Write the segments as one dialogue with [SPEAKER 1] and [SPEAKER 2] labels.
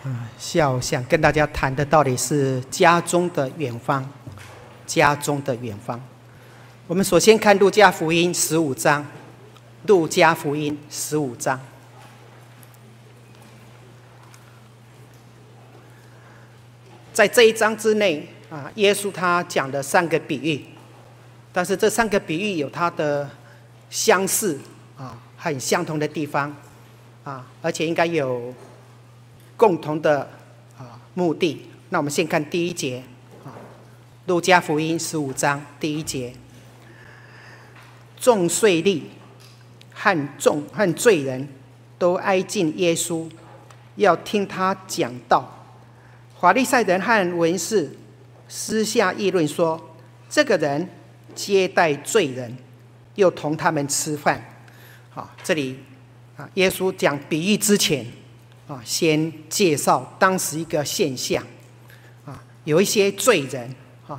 [SPEAKER 1] 想跟大家谈的到底是家中的远方，家中的远方。我们首先看路加福音15章，路加福音15章。在这一章之内耶稣他讲了3个比喻，但是这3个比喻有它的相似很相同的地方而且应该有共同的目的。那我们先看第1节路加福音15章第1节，众税吏和罪人都挨近耶稣，要听他讲道。法利赛人和文士私下议论说，这个人接待罪人，又同他们吃饭。这里耶稣讲比喻之前先介绍当时一个现象有一些罪人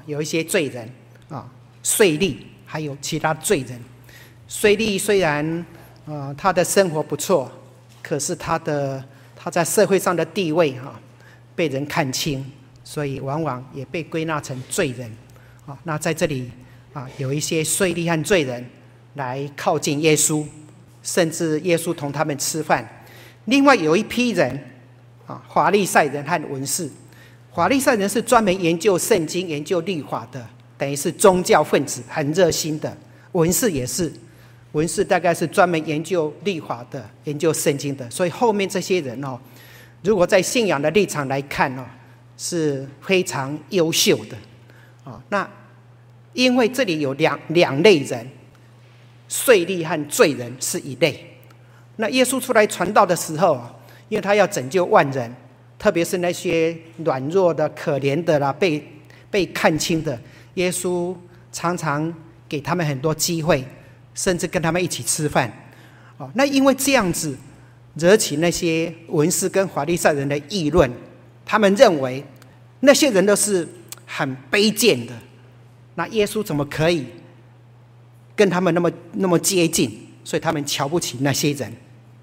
[SPEAKER 1] 税吏还有其他罪人。税吏虽然他的生活不错，可是他在社会上的地位被人看轻，所以往往也被归纳成罪人那在这里有一些税吏和罪人来靠近耶稣，甚至耶稣同他们吃饭。另外有一批人法利赛人和文士。法利赛人是专门研究圣经、研究律法的，等于是宗教分子，很热心的。文士也是，文士大概是专门研究律法的，研究圣经的。所以后面这些人如果在信仰的立场来看是非常优秀的那因为这里有两类人，税吏和罪人是一类。那耶稣出来传道的时候因为他要拯救万人，特别是那些软弱的、可怜的啦，被看轻的，耶稣常常给他们很多机会，甚至跟他们一起吃饭那因为这样子惹起那些文士跟法利赛人的议论，他们认为那些人都是很卑贱的，那耶稣怎么可以跟他们那么接近？所以他们瞧不起那些人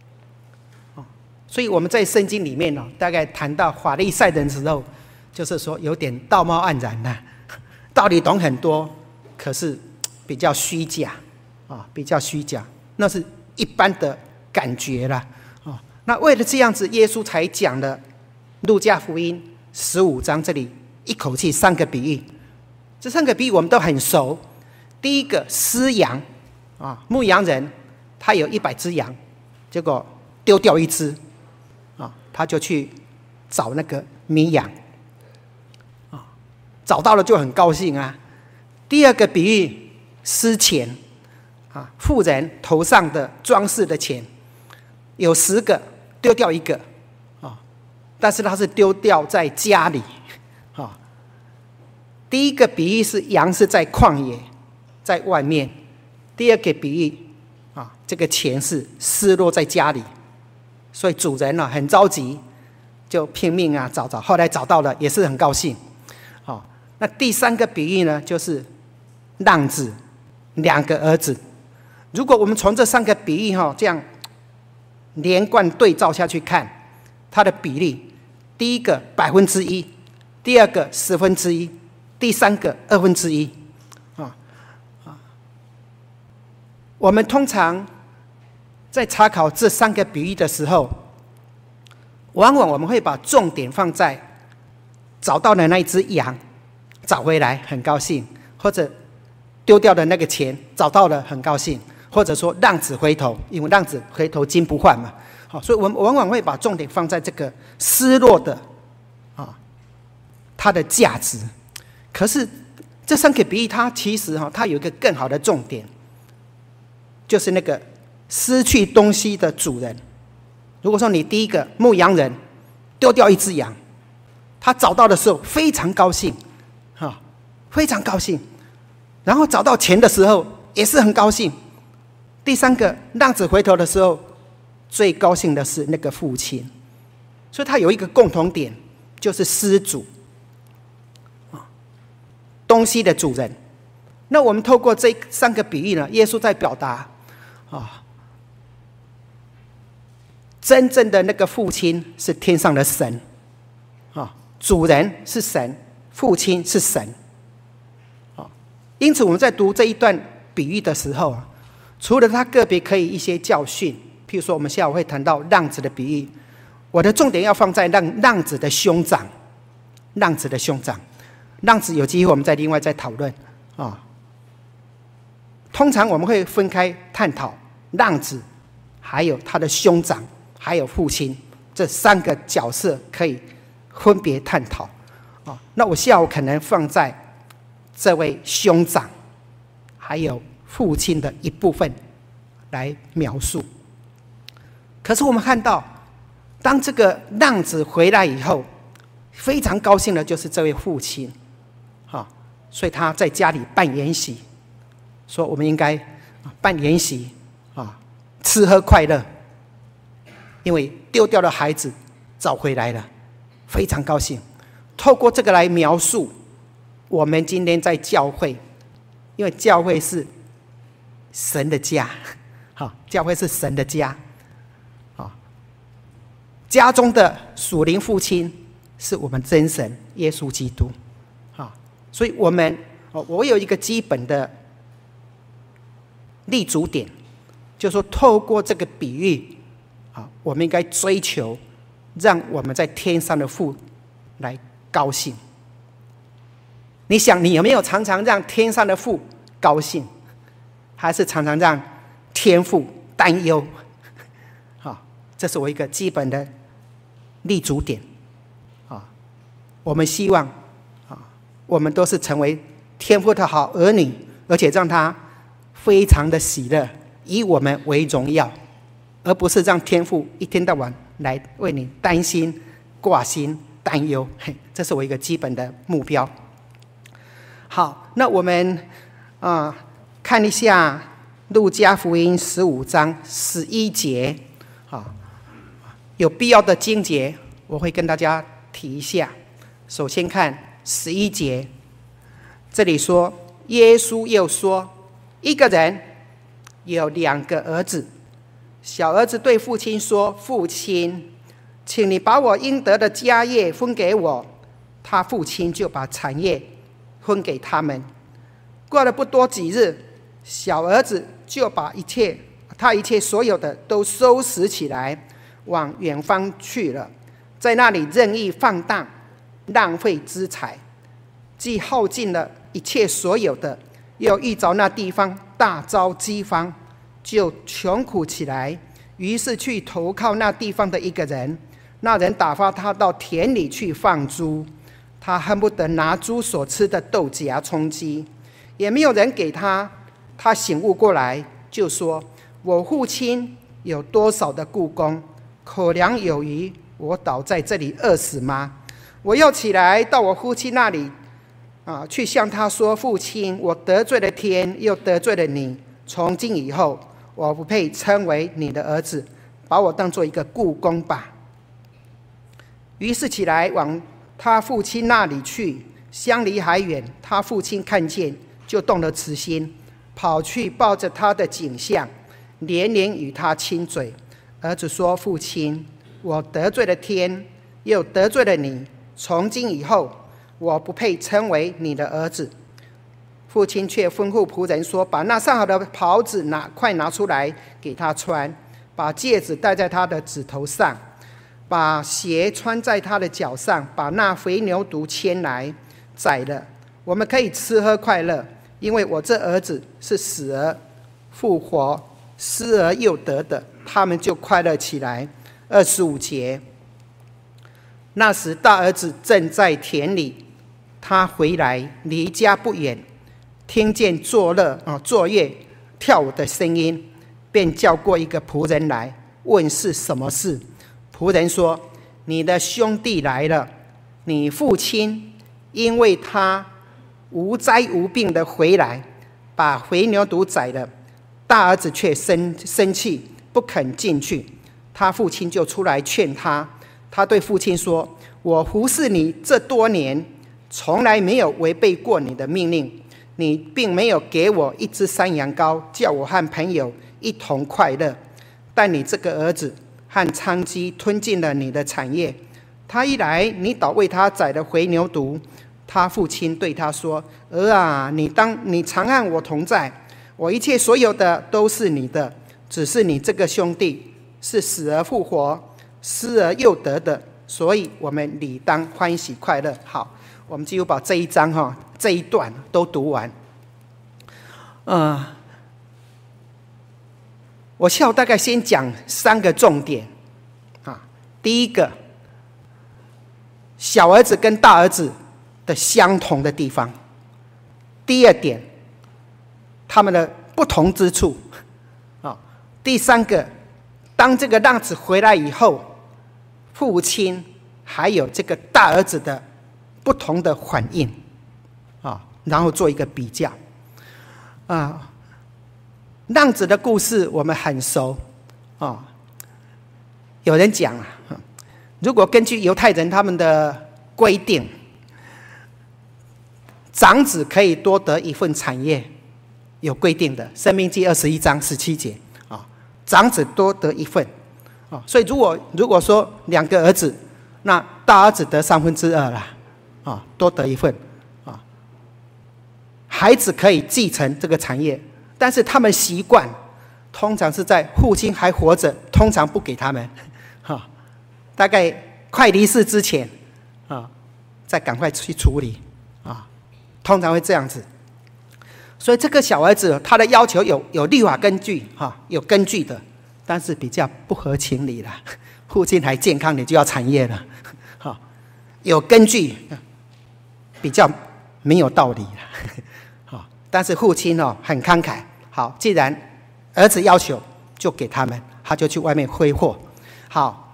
[SPEAKER 1] 所以我们在圣经里面大概谈到法利赛人的时候，就是说有点道貌岸然道理懂很多，可是比较虚假比较虚假，那是一般的感觉啦那为了这样子，耶稣才讲了路加福音15章这里一口气3个比喻。这3个比喻我们都很熟。第一个，失羊牧羊人他有100只羊，结果丢掉1只他就去找那个迷羊找到了就很高兴第二个比喻，失钱富人头上的装饰的钱有10个，丢掉1个但是他是丢掉在家里第一个比喻是羊是在旷野，在外面。第二个比喻这个钱是失落在家里，所以主人很着急，就拼命找，后来找到了也是很高兴那第3个比喻呢，就是浪子2个儿子。如果我们从这3个比喻这样连贯对照下去看，它的比例，第一个1%，第二个1/10，第3个1/2我们通常在查考这3个比喻的时候，往往我们会把重点放在找到的那一只羊找回来很高兴，或者丢掉的那个钱找到了很高兴，或者说浪子回头，因为浪子回头金不换嘛所以我们往往会把重点放在这个失落的它的价值。可是这3个比喻它其实它有一个更好的重点，就是那个失去东西的主人。如果说你第一个牧羊人丢掉1只羊，他找到的时候非常高兴非常高兴，然后找到钱的时候也是很高兴。第3个浪子回头的时候，最高兴的是那个父亲。所以他有一个共同点，就是失主东西的主人。那我们透过这3个比喻呢，耶稣在表达真正的那个父亲是天上的神， 主人是神，父亲是神。因此我们在读这一段比喻的时候，除了它个别可以一些教训，譬如说我们下午会谈到浪子的比喻，我的重点要放在浪子的兄长。浪子的兄长，浪子有机会我们再另外再讨论通常我们会分开探讨浪子，还有他的兄长，还有父亲，这三个角色可以分别探讨那我下午可能放在这位兄长还有父亲的一部分来描述。可是我们看到，当这个浪子回来以后，非常高兴的就是这位父亲所以他在家里办筵席，说我们应该办筵席吃喝快乐，因为丢掉的孩子找回来了，非常高兴。透过这个来描述我们今天在教会，因为教会是神的家教会是神的家家中的属灵父亲是我们真神耶稣基督所以我有一个基本的立足点，就是说透过这个比喻我们应该追求让我们在天上的父来高兴。你想，你有没有常常让天上的父高兴，还是常常让天父担忧这是我一个基本的立足点我们希望我们都是成为天父的好儿女，而且让他非常的喜乐，以我们为荣耀，而不是让天父一天到晚来为你担心、挂心、担忧。这是我一个基本的目标。好，那我们看一下路加福音15章11节有必要的经节我会跟大家提一下。首先看11节，这里说，耶稣又说，一个人有2个儿子，小儿子对父亲说，父亲，请你把我应得的家业分给我。他父亲就把产业分给他们。过了不多几日，小儿子就把他一切所有的都收拾起来，往远方去了，在那里任意放荡，浪费资财，既耗尽了一切所有的，又遇着那地方大遭饥荒，就穷苦起来，于是去投靠那地方的一个人。那人打发他到田里去放猪，他恨不得拿猪所吃的豆荚充饥，也没有人给他。他醒悟过来，就说，我父亲有多少的雇工，口粮有余，我倒在这里饿死吗？我要起来到我父亲那里去向他说，父亲，我得罪了天，又得罪了你，从今以后我不配称为你的儿子，把我当作一个雇工吧。于是起来往他父亲那里去，相离还远，他父亲看见，就动了慈心，跑去抱着他的颈项，连连与他亲嘴。儿子说，父亲，我得罪了天，又得罪了你，从今以后我不配称为你的儿子。父亲却吩咐仆人说，把那上好的袍子快拿出来给他穿，把戒指戴在他的指头上，把鞋穿在他的脚上，把那肥牛犊牵来宰了，我们可以吃喝快乐，因为我这儿子是死而复活，失而又得的。他们就快乐起来。25节，那时大儿子正在田里，他回来离家不远，听见作乐跳舞的声音，便叫过一个仆人来，问是什么事。仆人说，你的兄弟来了，你父亲因为他无灾无病的回来，把肥牛犊宰了。大儿子却生气，不肯进去。他父亲就出来劝他。他对父亲说，我服侍你这多年，从来没有违背过你的命令，你并没有给我一只山羊羔，叫我和朋友一同快乐。但你这个儿子和娼妓吞尽了你的产业， 他一来，你倒为他宰了回牛犊。他父亲对他说：儿啊，你常和我同在，我一切所有的都是你的，只是你这个兄弟是死而复活，失而又得的，所以我们理当欢喜快乐。好，我们几乎把这一章这一段都读完。我下午大概先讲3个重点啊。第一个，小儿子跟大儿子的相同的地方。第二点，他们的不同之处啊。第三个，当这个浪子回来以后，父亲还有这个大儿子的不同的反应啊，然后做一个比较啊。浪子的故事我们很熟啊。有人讲如果根据犹太人他们的规定，长子可以多得一份产业，有规定的，《申命记》21章17节啊，长子多得一份啊。所以如果说2个儿子，那大儿子得2/3了啊，多得一份啊。孩子可以继承这个产业，但是他们习惯通常是在父亲还活着，通常不给他们大概快离世之前再赶快去处理通常会这样子。所以这个小儿子他的要求有律法根据有根据的，但是比较不合情理了。父亲还健康，你就要产业了有根据比较没有道理了但是父亲很慷慨，好，既然儿子要求就给他们，他就去外面挥霍。好，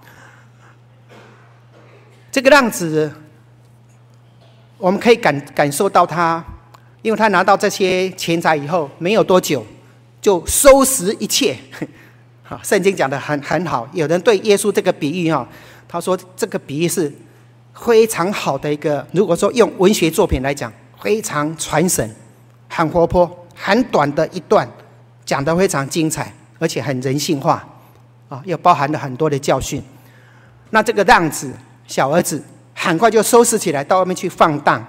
[SPEAKER 1] 这个浪子我们可以感受到他，因为他拿到这些钱财以后没有多久就收拾一切圣经讲得很好。有人对耶稣这个比喻他说这个比喻是非常好的一个，如果说用文学作品来讲，非常传神，很活泼，很短的一段，讲得非常精彩，而且很人性化又包含了很多的教训。那这个浪子小儿子很快就收拾起来，到外面去放荡，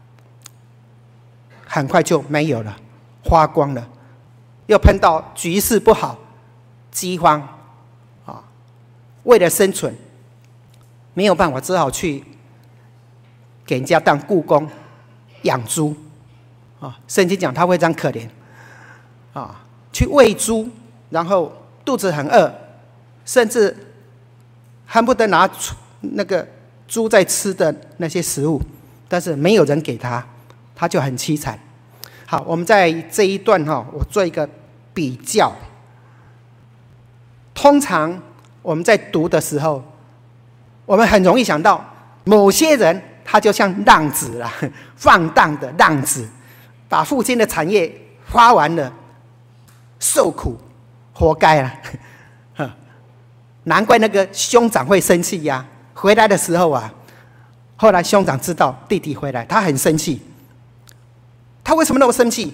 [SPEAKER 1] 很快就没有了，花光了。又碰到局势不好，饥荒为了生存没有办法，只好去给人家当雇工养猪圣经讲他非常可怜去喂猪，然后肚子很饿，甚至恨不得拿那个猪在吃的那些食物，但是没有人给他，他就很凄惨。好，我们在这一段我做一个比较。通常我们在读的时候，我们很容易想到某些人他就像浪子啦，放荡的浪子，把父亲的产业花完了，受苦，活该了难怪那个兄长会生气呀。回来的时候后来兄长知道弟弟回来，他很生气。他为什么那么生气？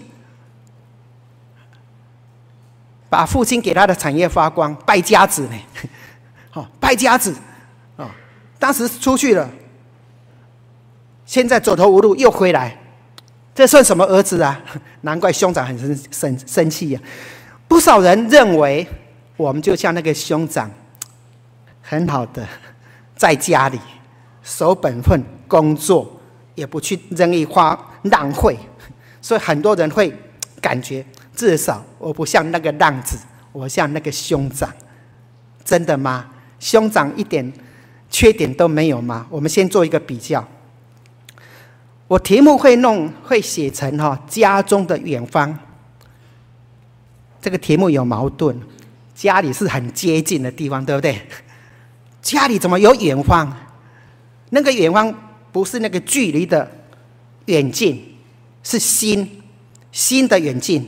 [SPEAKER 1] 把父亲给他的产业花光，败家子呢败家子当时出去了，现在走投无路又回来，这算什么儿子啊？难怪兄长很生气不少人认为我们就像那个兄长，很好的在家里守本分工作，也不去任意浪费，所以很多人会感觉至少我不像那个浪子，我像那个兄长。真的吗？兄长一点缺点都没有吗？我们先做一个比较。我题目会写成家中的远方。这个题目有矛盾，家里是很接近的地方，对不对？家里怎么有远方？那个远方不是那个距离的远近，是心的远近。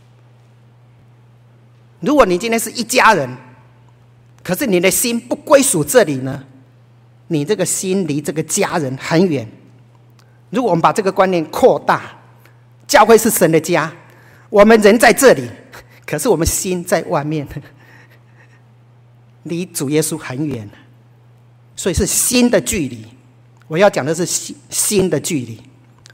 [SPEAKER 1] 如果你今天是一家人，可是你的心不归属这里呢，你这个心离这个家人很远。如果我们把这个观念扩大，教会是神的家，我们人在这里，可是我们心在外面，离主耶稣很远。 所以是心的距离。我要讲的是心的距离。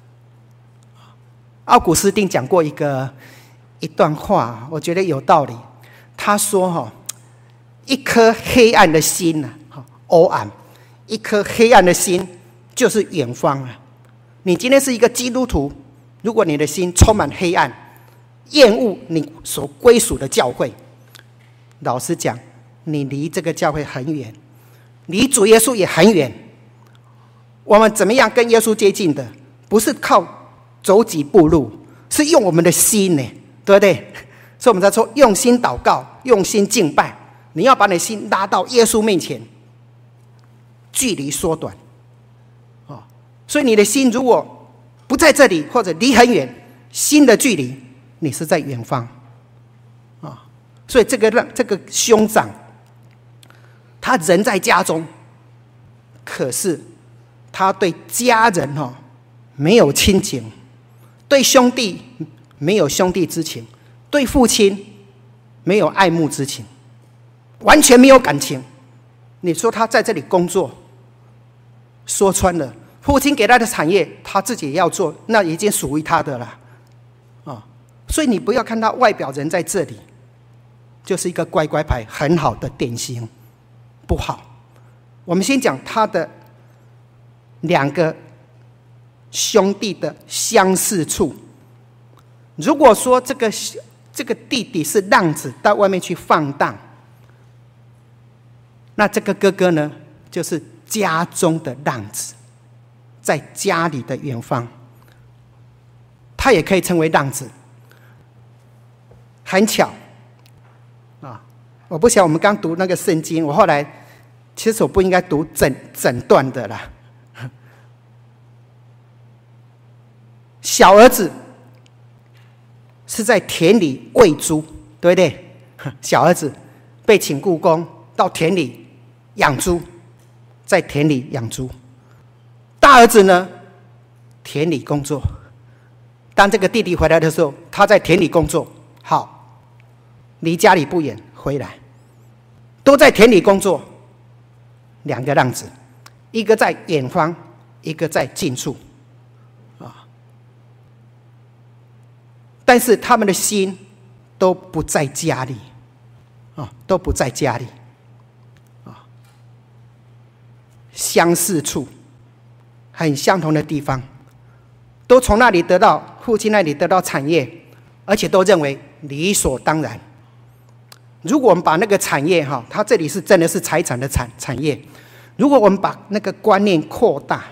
[SPEAKER 1] 奥古斯丁讲过一段话，我觉得有道理。他说一颗黑暗的心欧暗，一颗黑暗的心就是远方啊。你今天是一个基督徒，如果你的心充满黑暗，厌恶你所归属的教会，老实讲，你离这个教会很远，离主耶稣也很远。我们怎么样跟耶稣接近的？不是靠走几步路，是用我们的心呢，对不对？所以我们才说用心祷告，用心敬拜。你要把你的心拉到耶稣面前，距离缩短。所以你的心如果不在这里，或者离很远，心的距离，你是在远方。所以这个兄长，他人在家中，可是他对家人没有亲情，对兄弟没有兄弟之情，对父亲没有爱慕之情，完全没有感情。你说他在这里工作，说穿了，父亲给他的产业他自己也要做，那已经属于他的了。所以你不要看他外表人在这里就是一个乖乖牌，很好的典型，不好。我们先讲他的两个兄弟的相似处。如果说这个弟弟是浪子，到外面去放荡，那这个哥哥呢，就是家中的浪子，在家里的远方，他也可以称为浪子。很巧我不晓得我们刚读那个圣经，我后来其实我不应该读整段的啦。小儿子是在田里喂猪，对不对？小儿子被请雇工到田里养猪，在田里养猪。大儿子呢，田里工作。当这个弟弟回来的时候，他在田里工作，好，离家里不远，回来都在田里工作。两个浪子，一个在远方，一个在近处但是他们的心都不在家里都不在家里相似处，很相同的地方，都从那里得到父亲那里得到产业，而且都认为理所当然。如果我们把那个产业它这里是真的是财产的产业，如果我们把那个观念扩大，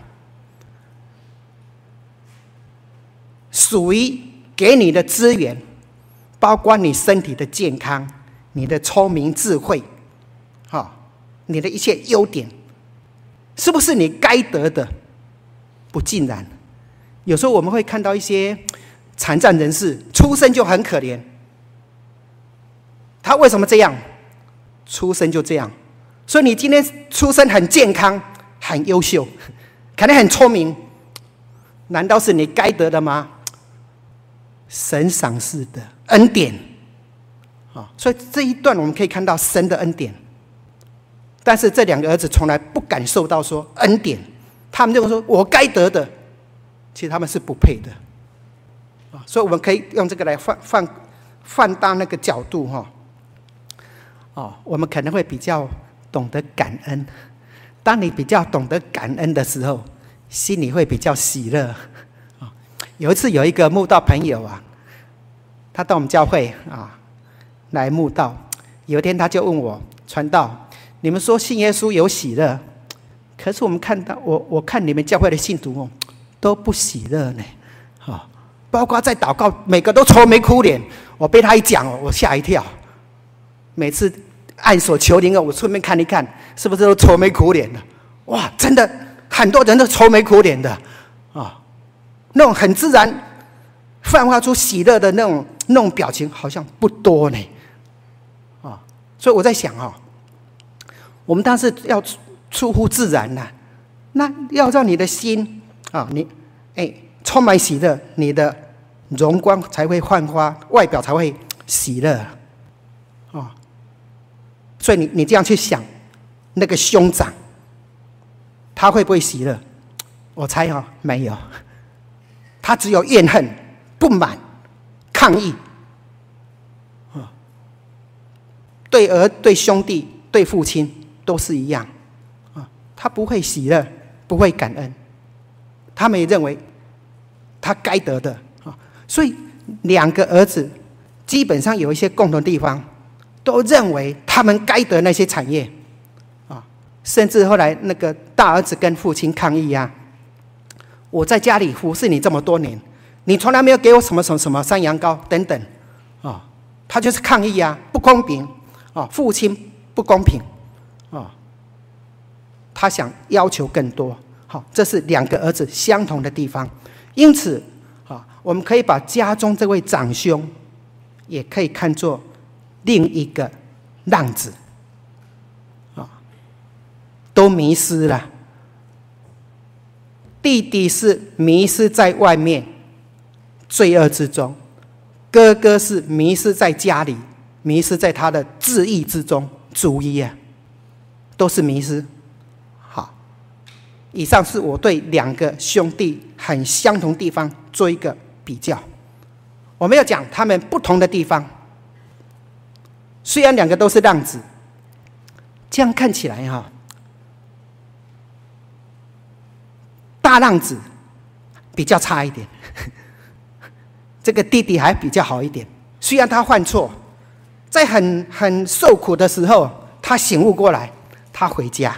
[SPEAKER 1] 属于给你的资源，包括你身体的健康，你的聪明智慧你的一切优点，是不是你该得的？不尽然。有时候我们会看到一些残障人士出生就很可怜，他为什么这样？出生就这样。所以你今天出生很健康，很优秀，可能很聪明，难道是你该得的吗？神赏赐的恩典所以这一段我们可以看到神的恩典。但是这两个儿子从来不感受到说恩典，他们认为说我该得的，其实他们是不配的所以我们可以用这个来放大那个角度我们可能会比较懂得感恩。当你比较懂得感恩的时候，心里会比较喜乐有一次有一个慕道朋友他到我们教会来慕道。有一天他就问我，传道，你们说信耶稣有喜乐，可是我们看到我看你们教会的信徒都不喜乐呢包括在祷告每个都愁眉苦脸。我被他一讲我吓一跳。每次按手求灵我顺便看一看是不是都愁眉苦脸的。哇，真的很多人都愁眉苦脸的那种很自然泛化出喜乐的那种表情好像不多呢所以我在想我们当时要出乎自然那要让你的心你充满喜乐，你的容光才会焕发，外表才会喜乐所以你这样去想，那个兄长他会不会喜乐？我猜没有，他只有怨恨、不满、抗议。对兄弟、对父亲都是一样。他不会喜乐，不会感恩，他们也认为他该得的。所以两个儿子基本上有一些共同地方，都认为他们该得那些产业。甚至后来那个大儿子跟父亲抗议啊，我在家里服侍你这么多年，你从来没有给我什么什么什么山羊羔等等。他就是抗议啊，不公平。父亲不公平。他想要求更多。这是两个儿子相同的地方。因此我们可以把家中这位长兄也可以看作另一个浪子。都迷失了。弟弟是迷失在外面罪恶之中，哥哥是迷失在家里，迷失在他的志意之中，主意啊，都是迷失。好，以上是我对两个兄弟很相同地方做一个比较。我们要讲他们不同的地方。虽然两个都是浪子，这样看起来大浪子比较差一点，这个弟弟还比较好一点。虽然他犯错，在很受苦的时候，他醒悟过来，他回家。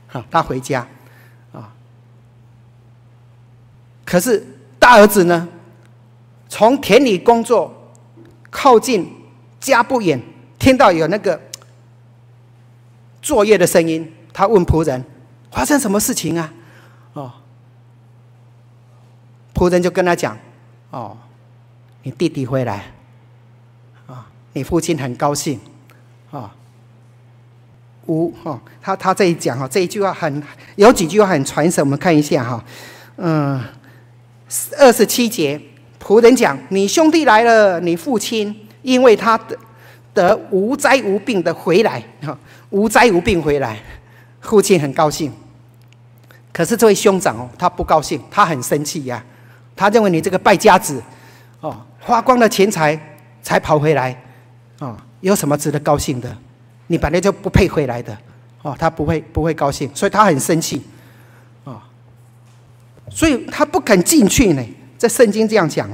[SPEAKER 1] 可是大儿子呢，从田里工作，靠近家不远，听到有那个作业的声音，他问仆人发生什么事情啊？仆人就跟他讲：你弟弟回来，你父亲很高兴。他这一讲这一句话有几句话很传神，我们看一下27节，仆人讲：你兄弟来了，你父亲因为他得无灾无病的回来，无灾无病回来，父亲很高兴。可是这位兄长他不高兴，他很生气呀。他认为你这个败家子，花光了钱财才跑回来，有什么值得高兴的？你本来就不配回来的。他不会高兴，所以他很生气。所以他不肯进去呢。这圣经这样讲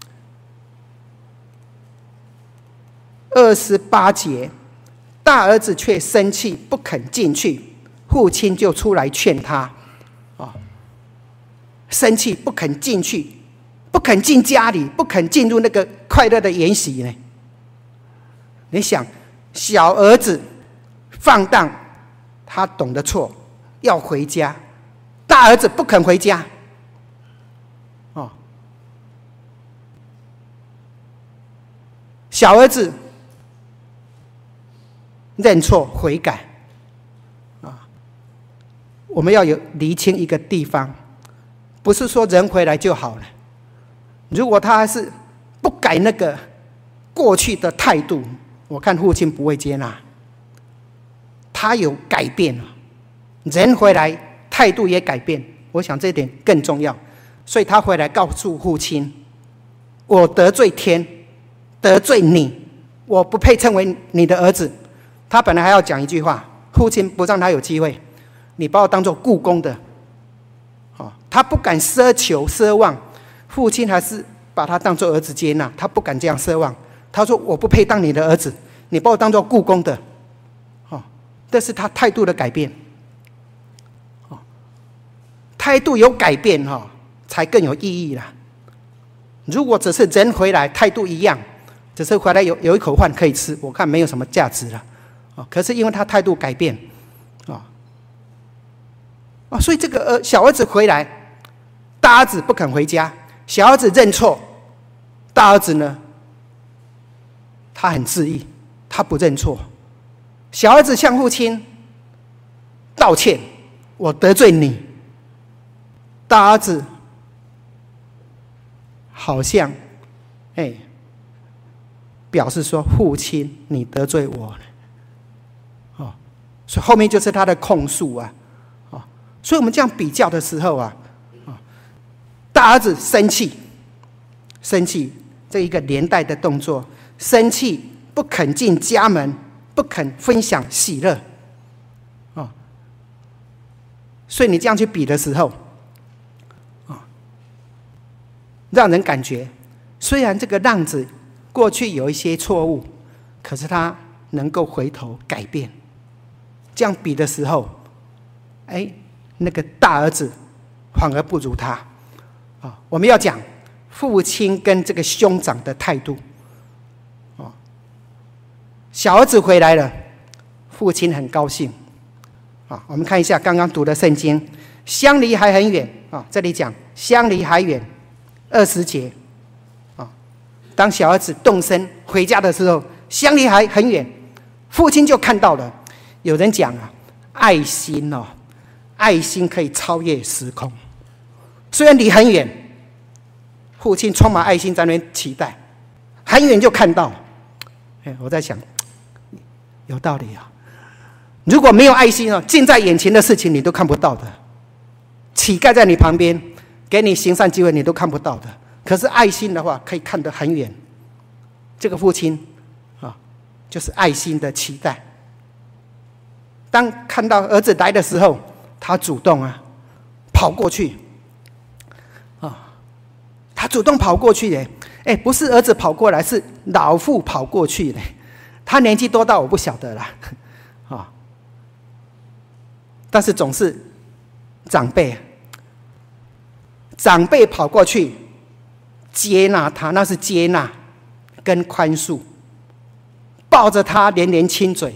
[SPEAKER 1] 28节，大儿子却生气不肯进去，父亲就出来劝他。生气不肯进去，不肯进家里，不肯进入那个快乐的筵席呢？你想，小儿子放荡，他懂得错，要回家；大儿子不肯回家。小儿子认错悔改。我们要厘清一个地方。不是说人回来就好了，如果他还是不改那个过去的态度，我看父亲不会接纳。他有改变，人回来态度也改变，我想这一点更重要。所以他回来告诉父亲：我得罪天，得罪你，我不配称为你的儿子。他本来还要讲一句话，父亲不让他有机会，你把我当作雇工的。他不敢奢求奢望，父亲还是把他当作儿子接纳，他不敢这样奢望。他说：我不配当你的儿子，你把我当作雇工的。这是他态度的改变。态度有改变才更有意义啦。如果只是人回来态度一样，只是回来有一口饭可以吃，我看没有什么价值了。可是因为他态度改变，所以这个小儿子回来，大儿子不肯回家，小儿子认错，大儿子呢，他很自意，他不认错。小儿子向父亲道歉：我得罪你。大儿子好像表示说：父亲你得罪我了。所以后面就是他的控诉啊。 所以我们这样比较的时候啊，大儿子生气，这一个连带的动作，生气不肯进家门，不肯分享喜乐，所以你这样去比的时候，让人感觉虽然这个浪子过去有一些错误，可是他能够回头改变。这样比的时候，那个大儿子反而不如他。我们要讲父亲跟这个兄长的态度。小儿子回来了，父亲很高兴。我们看一下刚刚读的圣经，相离还很远。这里讲相离还远，20节。当小儿子动身回家的时候，相离还很远，父亲就看到了。有人讲爱心可以超越时空。虽然离很远，父亲充满爱心在那边期待，很远就看到。我在想，有道理啊。如果没有爱心近在眼前的事情你都看不到的，乞丐在你旁边给你行善机会你都看不到的，可是爱心的话可以看得很远。这个父亲就是爱心的期待。当看到儿子来的时候，他主动跑过去。他主动跑过去耶，不是儿子跑过来，是老父跑过去耶。他年纪多大我不晓得啦，但是总是长辈跑过去接纳他，那是接纳跟宽恕，抱着他连连亲嘴，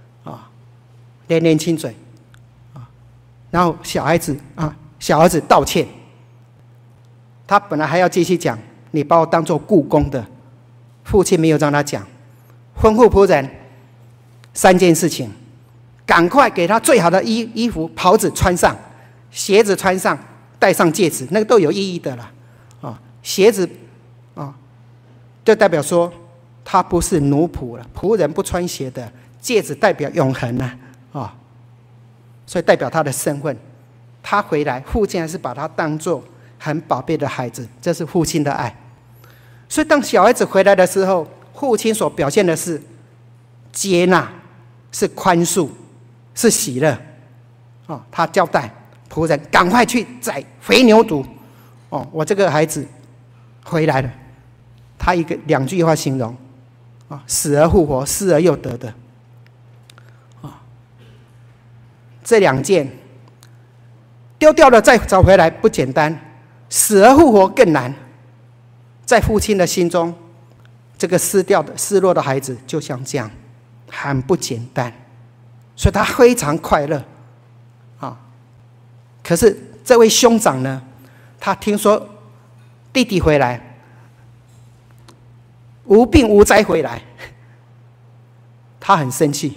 [SPEAKER 1] 然后小儿子道歉。他本来还要继续讲，你把我当作雇工的，父亲没有让他讲，吩咐仆人3件事情，赶快给他最好的衣服袍子穿上，鞋子穿上，戴上戒指，那个都有意义的了。鞋子就代表说他不是奴仆了，仆人不穿鞋的，戒指代表永恒所以代表他的身份。他回来，父亲还是把他当作很宝贝的孩子，这是父亲的爱。所以当小孩子回来的时候，父亲所表现的是接纳，是宽恕，是喜乐。他交代仆人赶快去宰肥牛犊。我这个孩子回来了，他2句话形容，死而复活，失而又得的。这2件丢掉了再找回来不简单，死而复活更难。在父亲的心中，这个失落的孩子就像这样，很不简单，所以他非常快乐。可是这位兄长呢，他听说弟弟回来，无病无灾回来，他很生气。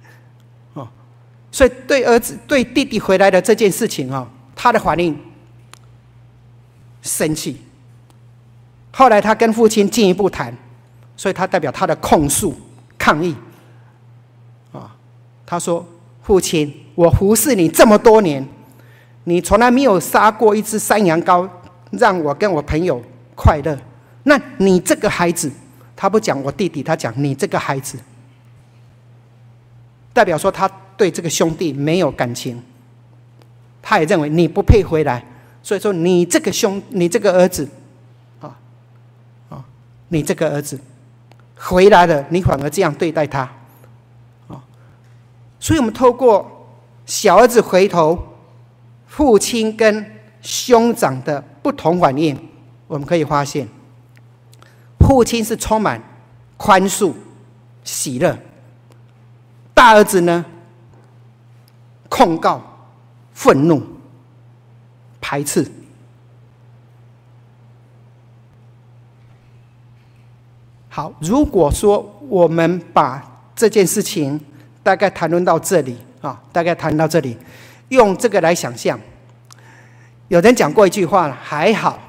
[SPEAKER 1] 所以对弟弟回来的这件事情他的反应生气。后来他跟父亲进一步谈，所以他代表他的控诉抗议。他说：父亲，我服侍你这么多年，你从来没有杀过一只山羊羔让我跟我朋友快乐，那你这个孩子，他不讲我弟弟，他讲你这个孩子，代表说他对这个兄弟没有感情，他也认为你不配回来，所以说你这个儿子你这个儿子回来了，你反而这样对待他。所以我们透过小儿子回头，父亲跟兄长的不同反应，我们可以发现，父亲是充满宽恕喜乐，大儿子呢控告愤怒排斥。好，如果说我们把这件事情大概谈论到这里用这个来想象，有人讲过一句话，还好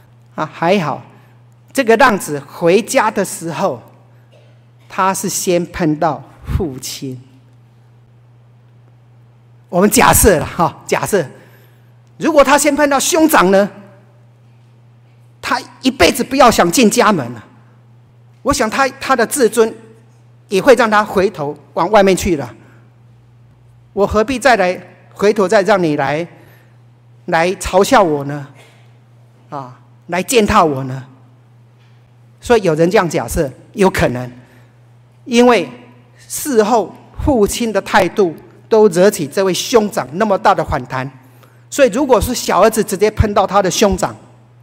[SPEAKER 1] 这个浪子回家的时候，他是先碰到父亲。我们假设如果他先碰到兄长呢，他一辈子不要想进家门了。我想他的自尊也会让他回头往外面去了。我何必再来回头再让你来嘲笑我呢？来践踏我呢？所以有人这样假设，有可能，因为事后父亲的态度都惹起这位兄长那么大的反弹，所以如果是小儿子直接碰到他的兄长，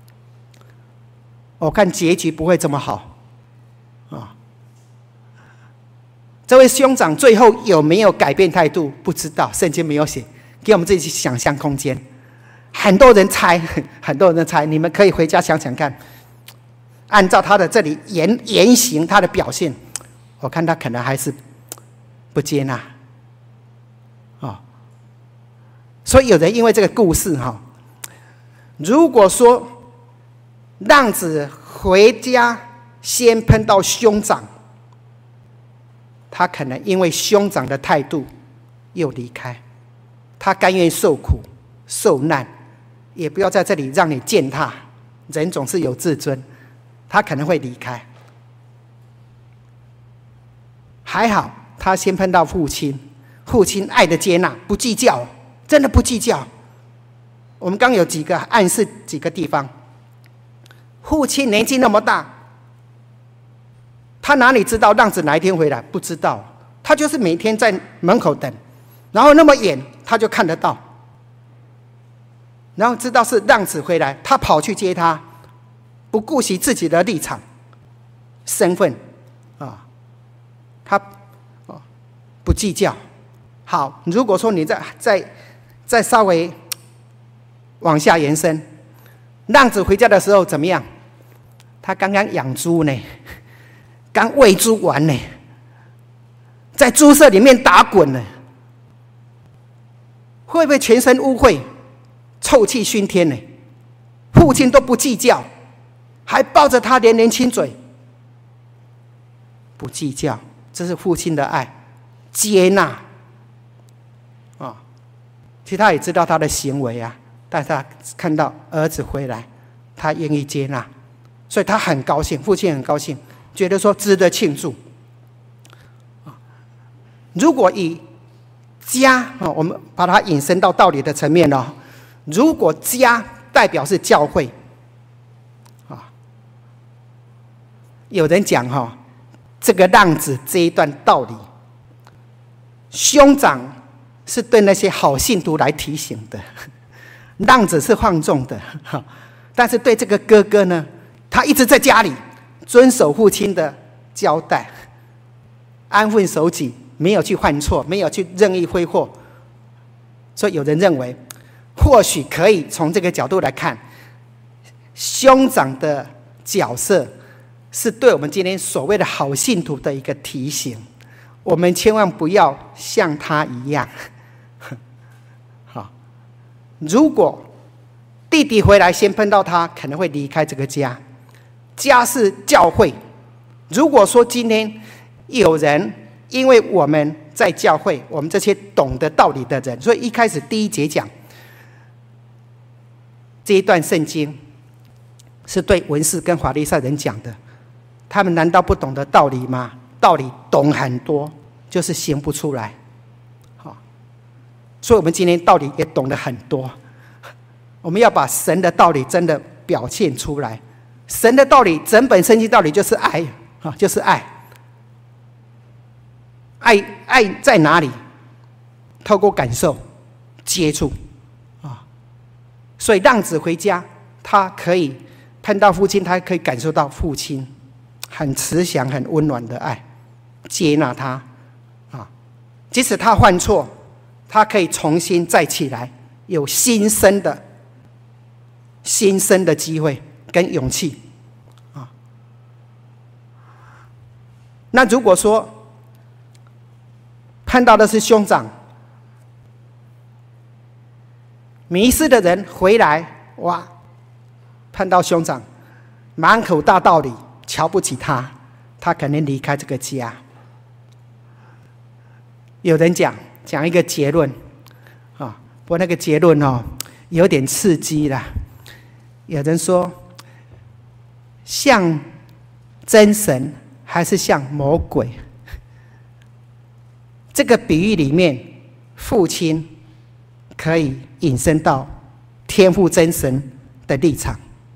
[SPEAKER 1] 我看结局不会这么好。这位兄长最后有没有改变态度？不知道，圣经没有写，给我们自己想象空间。很多人猜，你们可以回家想想看。按照他的这里言行，他的表现，我看他可能还是不接纳。所以有人因为这个故事如果说浪子回家先碰到兄长，他可能因为兄长的态度又离开，他甘愿受苦受难，也不要在这里让你践踏。人总是有自尊，他可能会离开。还好他先碰到父亲，父亲爱的接纳，不计较，真的不计较。我们刚有几个暗示几个地方，父亲年纪那么大，他哪里知道浪子哪一天回来？不知道，他就是每天在门口等，然后那么远他就看得到，然后知道是浪子回来，他跑去接他，不顾惜自己的立场、身份他不计较。好，如果说你再稍微往下延伸，浪子回家的时候怎么样？他刚刚养猪呢，刚喂猪完呢，在猪舍里面打滚呢，会不会全身污秽，臭气熏天呢？父亲都不计较，还抱着他连连亲嘴，不计较，这是父亲的爱，接纳其实他也知道他的行为但是他看到儿子回来，他愿意接纳，所以他很高兴，父亲很高兴，觉得说值得庆祝。如果以家我们把它引申到道理的层面如果家代表是教会有人讲这个浪子这一段道理，兄长是对那些好信徒来提醒的，浪子是放纵的，但是对这个哥哥呢，他一直在家里遵守父亲的交代，安分守己，没有去犯错，没有去任意挥霍。所以有人认为，或许可以从这个角度来看，兄长的角色是对我们今天所谓的好信徒的一个提醒，我们千万不要像他一样。如果弟弟回来先碰到他，可能会离开这个家。家是教会，如果说今天有人因为我们在教会，我们这些懂得道理的人，所以一开始第一节讲这一段圣经是对文士跟法利赛人讲的，他们难道不懂得道理吗？道理懂很多，就是行不出来。所以我们今天道理也懂得很多，我们要把神的道理真的表现出来。神的道理，整本圣经道理就是爱就是爱。爱在哪里？透过感受、接触所以浪子回家，他可以碰到父亲，他可以感受到父亲很慈祥、很温暖的爱，接纳他即使他犯错，他可以重新再起来，有新生的机会跟勇气那如果说碰到的是兄长，迷失的人回来，哇，碰到兄长满口大道理，瞧不起他，他可能离开这个家。有人讲一个结论不过那个结论有点刺激啦。有人说，像真神还是像魔鬼？这个比喻里面，父亲可以引申到天父真神的立场，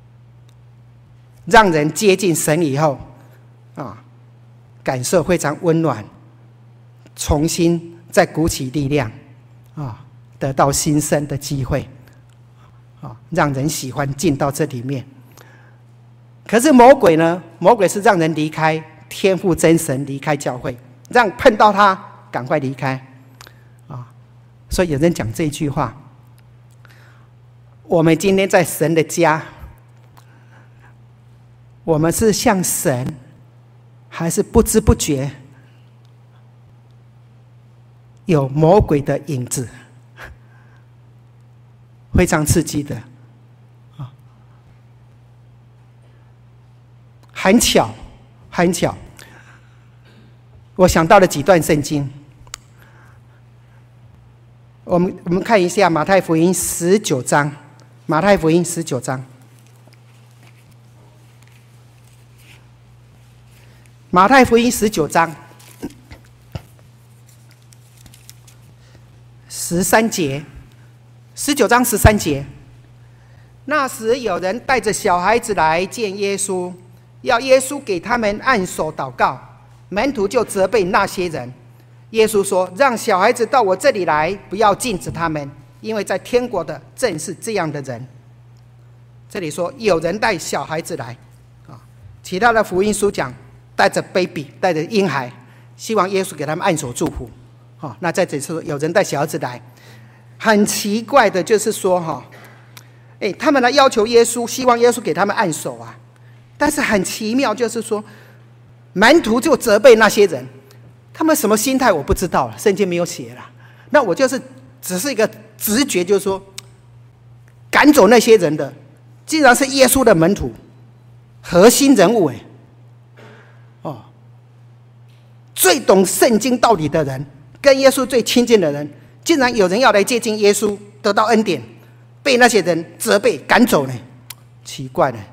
[SPEAKER 1] 让人接近神以后感受非常温暖，重新再鼓起力量得到新生的机会让人喜欢进到这里面。可是魔鬼呢？魔鬼是让人离开天父真神，离开教会，让碰到他赶快离开所以有人讲这句话：我们今天在神的家，我们是像神，还是不知不觉有魔鬼的影子？非常刺激的很巧，很巧，我想到了几段圣经。我们看一下马太福音19章，马太福音19章，马太福音19章13节，19章13节。那时有人带着小孩子来见耶稣，要耶稣给他们按手祷告，门徒就责备那些人。耶稣说：让小孩子到我这里来，不要禁止他们，因为在天国的正是这样的人。这里说有人带小孩子来其他的福音书讲带着 baby， 带着婴孩，希望耶稣给他们按手祝福那在这里说有人带小孩子来。很奇怪的就是说他们来要求耶稣，希望耶稣给他们按手但是很奇妙，就是说门徒就责备那些人，他们什么心态我不知道了，圣经没有写了。那我就是只是一个直觉，就是说赶走那些人的竟然是耶稣的门徒，核心人物最懂圣经道理的人，跟耶稣最亲近的人，竟然有人要来接近耶稣，得到恩典，被那些人责备赶走呢？奇怪呢。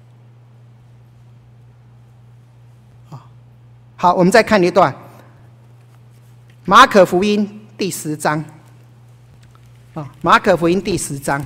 [SPEAKER 1] 好，我们再看一段马可福音第10章马可福音第10章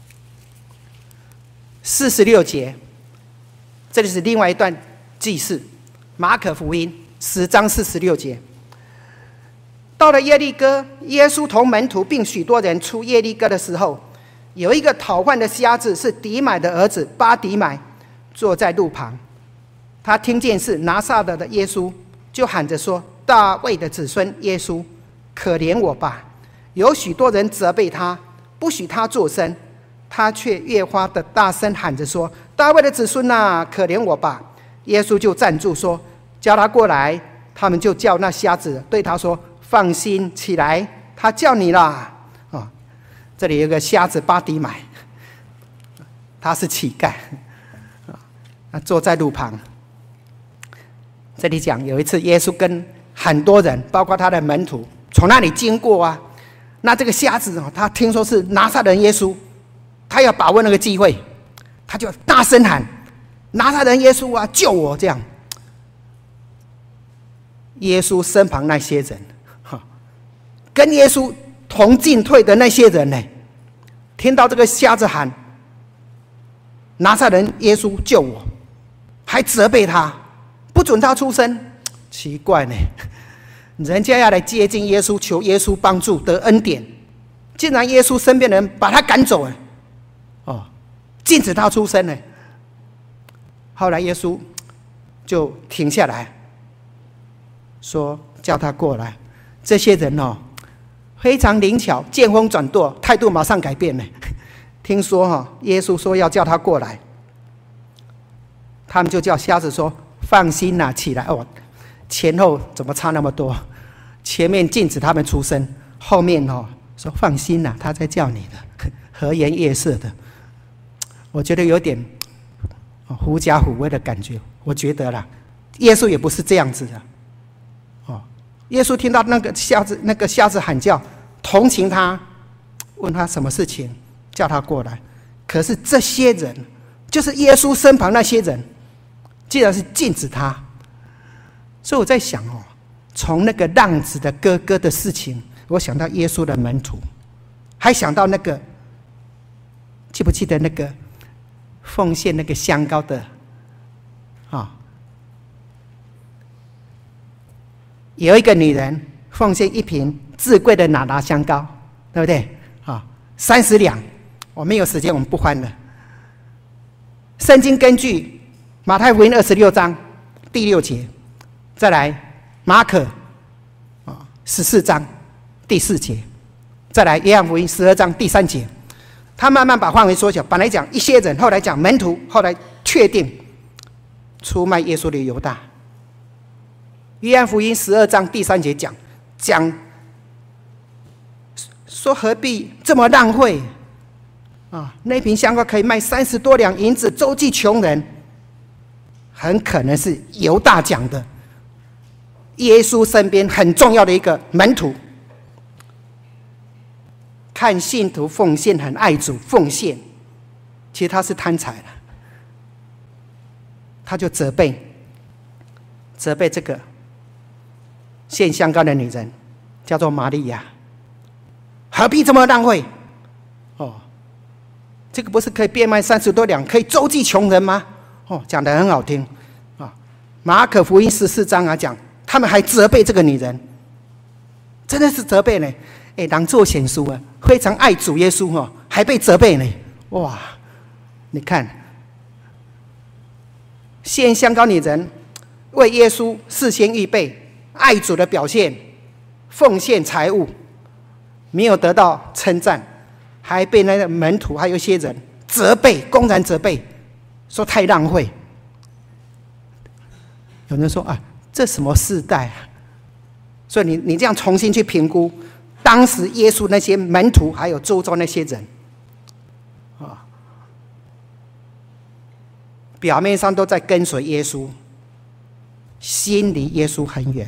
[SPEAKER 1] 46节，这里是另外一段记事。马可福音10章46节，到了耶利哥，耶稣同门徒并许多人出耶利哥的时候，有一个讨饭的瞎子，是底买的儿子巴底买，坐在路旁。他听见是拿撒勒的耶稣，就喊着说：大卫的子孙耶稣，可怜我吧！有许多人责备他，不许他作声，他却越发的大声喊着说：大卫的子孙啊，可怜我吧！耶稣就站住说：叫他过来。他们就叫那瞎子，对他说：放心，起来，他叫你啦。这里有个瞎子巴底买，他是乞丐坐在路旁。这里讲有一次耶稣跟很多人，包括他的门徒，从那里经过那这个瞎子他听说是拿撒勒人耶稣，他要把握那个机会，他就大声喊：拿撒勒人耶稣救我！这样，耶稣身旁那些人跟耶稣同进退的那些人呢，听到这个瞎子喊拿撒勒人耶稣救我，还责备他，不准他出声。奇怪呢，人家要来接近耶稣，求耶稣帮助得恩典，竟然耶稣身边的人把他赶走了禁止他出声了。后来耶稣就停下来说：叫他过来。这些人非常灵巧，见风转舵，态度马上改变了。听说耶稣说要叫他过来，他们就叫瞎子说：放心啦，起来。前后怎么差那么多？前面禁止他们出声，后面说放心啦，他在叫你的，和颜悦色的。我觉得有点狐假虎威的感觉。我觉得啦，耶稣也不是这样子的。耶稣听到那个瞎子喊叫，同情他，问他什么事情， 叫他过来。可是这些人，就是耶稣身旁那些人，竟然是禁止他。所以我在想从那个浪子的哥哥的事情，我想到耶稣的门徒，还想到那个，记不记得那个奉献那个香膏的有一个女人奉献一瓶至贵的哪拿香膏，对不对？30两。我没有时间，我们不翻了。圣经根据马太福音26章第6节，再来马可14章第4节，再来约翰福音12章第3节，他慢慢把范围缩小。本来讲一些人，后来讲门徒，后来确定出卖耶稣的犹大。约翰福音12章第3节讲说何必这么浪费那瓶香膏可以卖30多两银子，周济穷人。很可能是犹大讲的，耶稣身边很重要的一个门徒，看信徒奉献很爱主奉献，其实他是贪财了，他就责备这个献香膏的女人，叫做玛利亚，何必这么浪费？这个不是可以变卖30多两，可以周济穷人吗？讲得很好听马可福音14章讲，他们还责备这个女人，真的是责备呢。人做贤淑非常爱主耶稣还被责备呢。哇，你看，献香膏女人为耶稣事先预备，爱主的表现，奉献财物，没有得到称赞，还被那个门徒还有一些人责备，公然责备，说太浪费。有人说这什么世代所以你这样重新去评估当时耶稣那些门徒还有周遭那些人表面上都在跟随耶稣，心离耶稣很远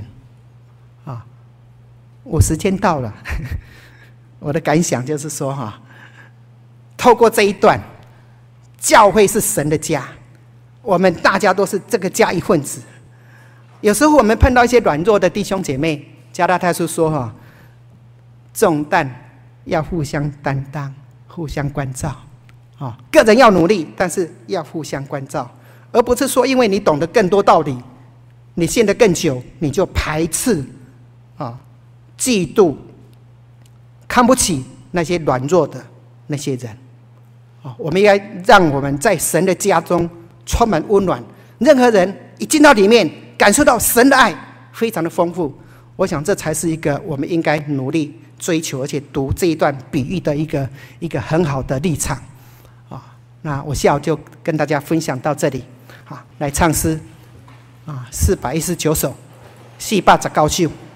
[SPEAKER 1] 我时间到了我的感想就是说透过这一段，教会是神的家，我们大家都是这个家一份子。有时候我们碰到一些软弱的弟兄姐妹，加拉太书说重担要互相担当，互相关照个人要努力，但是要互相关照，而不是说因为你懂得更多道理，你信得更久，你就排斥嫉妒，看不起那些软弱的那些人我们应该让我们在神的家中充满温暖，任何人一进到里面，感受到神的爱非常的丰富。我想这才是一个我们应该努力追求，而且读这一段比喻的一个很好的立场那我下午就跟大家分享到这里来唱诗419首489首。